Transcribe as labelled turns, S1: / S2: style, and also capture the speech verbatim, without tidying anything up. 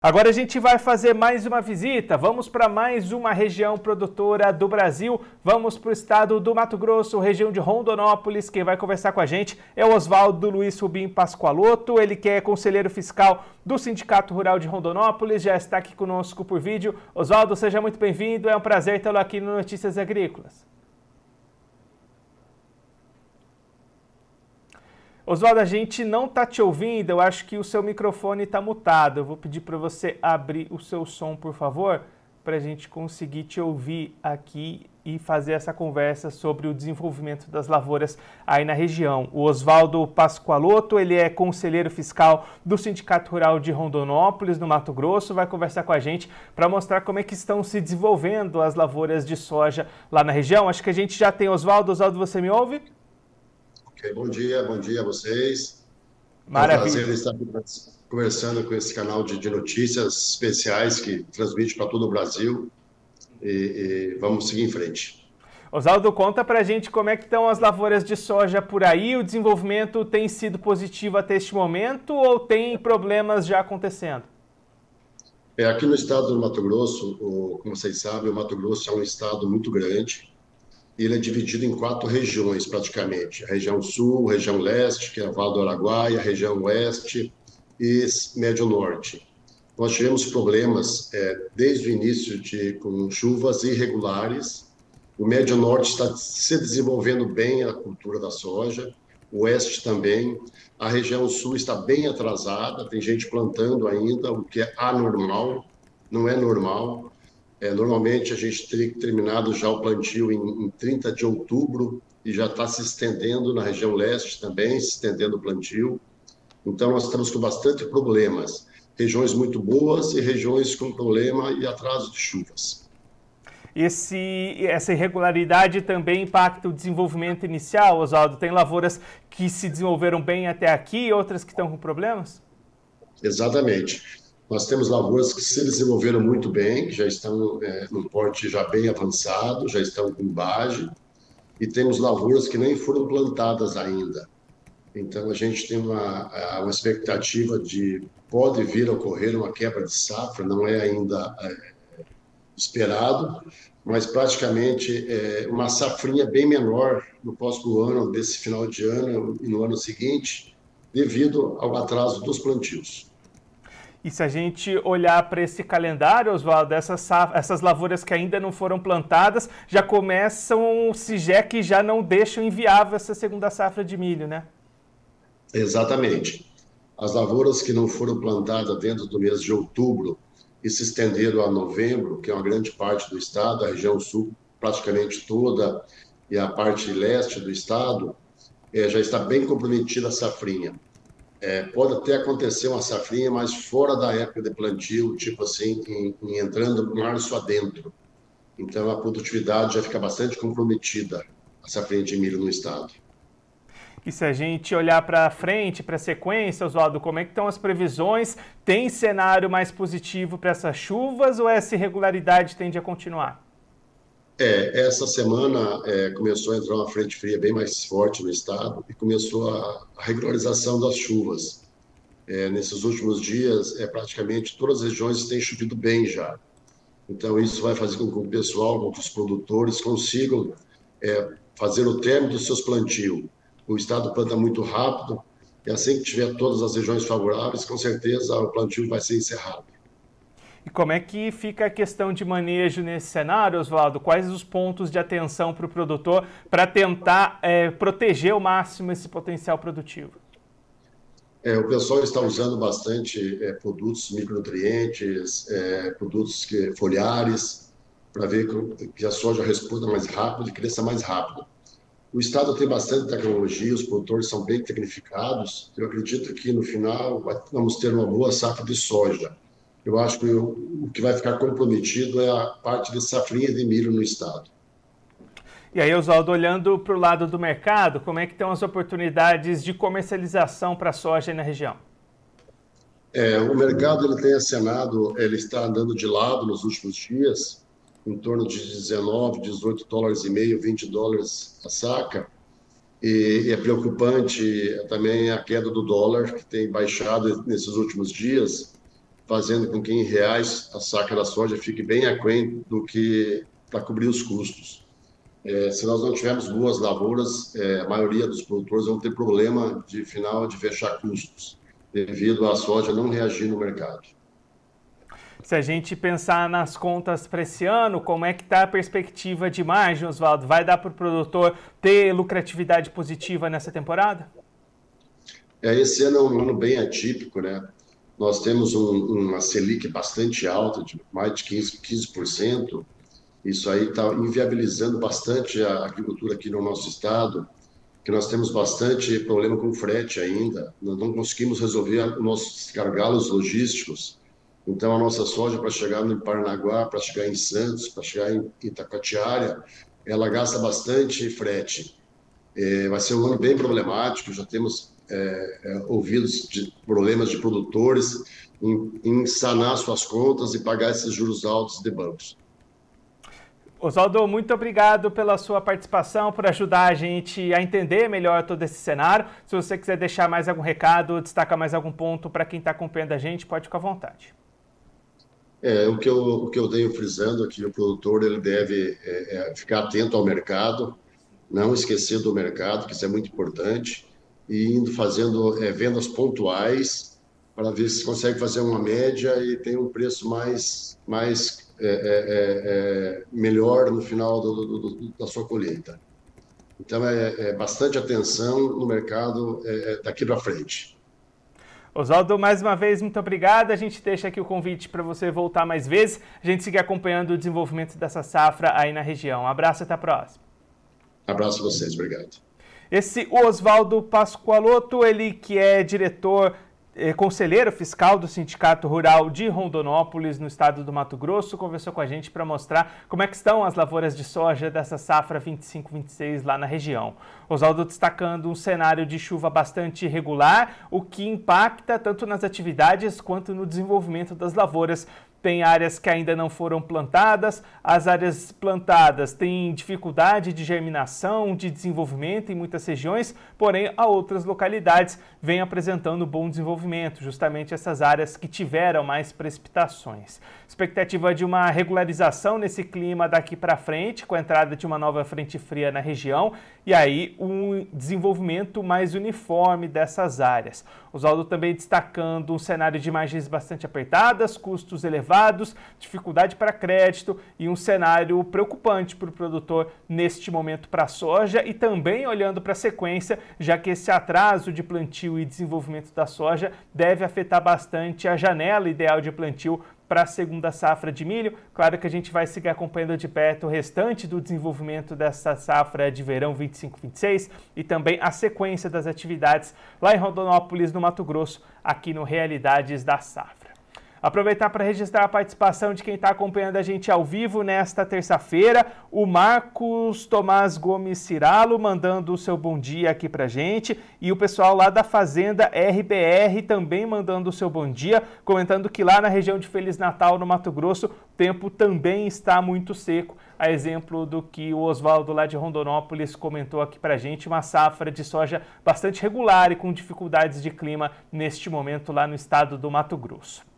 S1: Agora a gente vai fazer mais uma visita, vamos para mais uma região produtora do Brasil, vamos para o estado do Mato Grosso, região de Rondonópolis. Quem vai conversar com a gente é o Oswaldo Luiz Rubim Pascoaloto, ele que é conselheiro fiscal do Sindicato Rural de Rondonópolis, já está aqui conosco por vídeo. Oswaldo, seja muito bem-vindo, é um prazer tê-lo aqui no Notícias Agrícolas. Oswaldo, a gente não está te ouvindo, eu acho que o seu microfone está mutado. Eu vou pedir para você abrir o seu som, por favor, para a gente conseguir te ouvir aqui e fazer essa conversa sobre o desenvolvimento das lavouras aí na região. O Oswaldo Pascoaloto, ele é conselheiro fiscal do Sindicato Rural de Rondonópolis, no Mato Grosso, vai conversar com a gente para mostrar como é que estão se desenvolvendo as lavouras de soja lá na região. Acho que a gente já tem Oswaldo. Oswaldo, você me ouve?
S2: Okay, bom dia, bom dia a vocês.
S1: Maravilha.
S2: É um prazer estar conversando com esse canal de, de notícias especiais que transmite para todo o Brasil e, e vamos seguir em frente.
S1: Oswaldo, conta pra gente como é que estão as lavouras de soja por aí, o desenvolvimento tem sido positivo até este momento ou tem problemas já acontecendo?
S2: É, aqui no estado do Mato Grosso, o, como vocês sabem, o Mato Grosso é um estado muito grande. Ele é dividido em quatro regiões, praticamente. A região sul, a região leste, que é a Vale do Araguaia, a região oeste e médio norte. Nós tivemos problemas é, desde o início de, com chuvas irregulares. O médio norte está se desenvolvendo bem a cultura da soja, o oeste também. A região sul está bem atrasada, tem gente plantando ainda, o que é anormal, não é normal. É, normalmente a gente teria terminado já o plantio em, em trinta de outubro e já está se estendendo na região leste também, se estendendo o plantio. Então nós estamos com bastante problemas, regiões muito boas e regiões com problema e atraso de chuvas.
S1: Esse, essa irregularidade também impacta o desenvolvimento inicial, Oswaldo? Tem lavouras que se desenvolveram bem até aqui e outras que estão com problemas?
S2: Exatamente. Nós temos lavouras que se desenvolveram muito bem, que já estão é, num porte já bem avançado, já estão com base, e temos lavouras que nem foram plantadas ainda. Então, a gente tem uma, uma expectativa de pode vir a ocorrer uma quebra de safra, não é ainda é, esperado, mas praticamente é, uma safrinha bem menor no próximo ano, desse final de ano e no ano seguinte, devido ao atraso dos plantios.
S1: E se a gente olhar para esse calendário, Oswaldo, essas, essas lavouras que ainda não foram plantadas já começam, se já que já não deixam inviável essa segunda safra de milho, né?
S2: Exatamente. As lavouras que não foram plantadas dentro do mês de outubro e se estenderam a novembro, que é uma grande parte do estado, a região sul praticamente toda e a parte leste do estado, é, já está bem comprometida a safrinha. É, pode até acontecer uma safrinha, mas fora da época de plantio, tipo assim, em, em entrando março adentro. Então, a produtividade já fica bastante comprometida, a safrinha de milho no estado.
S1: E se a gente olhar para frente, para a sequência, Oswaldo, como é que estão as previsões? Tem cenário mais positivo para essas chuvas ou essa irregularidade tende a continuar?
S2: É, essa semana é, começou a entrar uma frente fria bem mais forte no estado e começou a, a regularização das chuvas. É, nesses últimos dias, é, praticamente todas as regiões têm chovido bem já. Então, isso vai fazer com que o pessoal, com que os produtores consigam é, fazer o término dos seus plantios. O estado planta muito rápido e assim que tiver todas as regiões favoráveis, com certeza o plantio vai ser encerrado.
S1: E como é que fica a questão de manejo nesse cenário, Oswaldo? Quais os pontos de atenção para o produtor para tentar é, proteger ao máximo esse potencial produtivo?
S2: É, o pessoal está usando bastante é, produtos micronutrientes, é, produtos que, foliares, para ver que a soja responda mais rápido e cresça mais rápido. O estado tem bastante tecnologia, os produtores são bem tecnificados. Eu acredito que no final vamos ter uma boa safra de soja. Eu acho que o que vai ficar comprometido é a parte de safrinha de milho no estado.
S1: E aí, Oswaldo, olhando para o lado do mercado, como é que estão as oportunidades de comercialização para a soja aí na região?
S2: É, o mercado ele tem acenado, ele está andando de lado nos últimos dias, em torno de dezenove, dezoito dólares e meio, vinte dólares a saca. E, e é preocupante também a queda do dólar, que tem baixado nesses últimos dias, fazendo com que, em reais, a saca da soja fique bem aquém do que para cobrir os custos. É, se nós não tivermos boas lavouras, é, a maioria dos produtores vão ter problema de final de fechar custos, devido à soja não reagir no mercado.
S1: Se a gente pensar nas contas para esse ano, como é que está a perspectiva de margem, Oswaldo? Vai dar para o produtor ter lucratividade positiva nessa temporada?
S2: É, esse ano é um ano bem atípico, né? Nós temos um, uma Selic bastante alta, de mais de quinze por cento. Isso aí está inviabilizando bastante a agricultura aqui no nosso estado, que nós temos bastante problema com frete ainda. Nós não conseguimos resolver os nossos gargalos logísticos. Então, a nossa soja, para chegar no Paranaguá, para chegar em Santos, para chegar em Itacoatiara, ela gasta bastante frete. É, vai ser um ano bem problemático, já temos é, é, ouvidos de problemas de produtores em, em sanar suas contas e pagar esses juros altos de bancos.
S1: Oswaldo, muito obrigado pela sua participação, por ajudar a gente a entender melhor todo esse cenário. Se você quiser deixar mais algum recado, destacar mais algum ponto para quem está acompanhando a gente, pode ficar à vontade.
S2: É, o que eu, o que eu tenho frisando aqui, o produtor ele deve é, é, ficar atento ao mercado, não esquecer do mercado, que isso é muito importante, e indo fazendo é, vendas pontuais para ver se consegue fazer uma média e tem um preço mais, mais é, é, é, melhor no final do, do, do, da sua colheita. Então, é, é bastante atenção no mercado é, daqui para frente.
S1: Oswaldo, mais uma vez, muito obrigado. A gente deixa aqui o convite para você voltar mais vezes, a gente seguir acompanhando o desenvolvimento dessa safra aí na região. Um abraço e até a próxima.
S2: Abraço a vocês, obrigado.
S1: Esse Oswaldo Pascoaloto, ele que é diretor, eh, conselheiro fiscal do Sindicato Rural de Rondonópolis, no estado do Mato Grosso, conversou com a gente para mostrar como é que estão as lavouras de soja dessa safra vinte e cinco vinte e seis lá na região. Oswaldo destacando um cenário de chuva bastante irregular, o que impacta tanto nas atividades quanto no desenvolvimento das lavouras. Tem áreas que ainda não foram plantadas, as áreas plantadas têm dificuldade de germinação, de desenvolvimento em muitas regiões, porém, a outras localidades vêm apresentando bom desenvolvimento, justamente essas áreas que tiveram mais precipitações. Expectativa de uma regularização nesse clima daqui para frente, com a entrada de uma nova frente fria na região, e aí um desenvolvimento mais uniforme dessas áreas. Oswaldo também destacando um cenário de margens bastante apertadas, custos elevados, dificuldade para crédito e um cenário preocupante para o produtor neste momento para a soja e também olhando para a sequência, já que esse atraso de plantio e desenvolvimento da soja deve afetar bastante a janela ideal de plantio para a segunda safra de milho. Claro que a gente vai seguir acompanhando de perto o restante do desenvolvimento dessa safra de verão vinte e cinco vinte e seis e também a sequência das atividades lá em Rondonópolis, no Mato Grosso, aqui no Realidades da Safra. Aproveitar para registrar a participação de quem está acompanhando a gente ao vivo nesta terça-feira, o Marcos Tomás Gomes Ciralo, mandando o seu bom dia aqui para a gente, e o pessoal lá da Fazenda R B R também mandando o seu bom dia, comentando que lá na região de Feliz Natal, no Mato Grosso, o tempo também está muito seco, a exemplo do que o Oswaldo lá de Rondonópolis comentou aqui para a gente, uma safra de soja bastante regular e com dificuldades de clima neste momento lá no estado do Mato Grosso.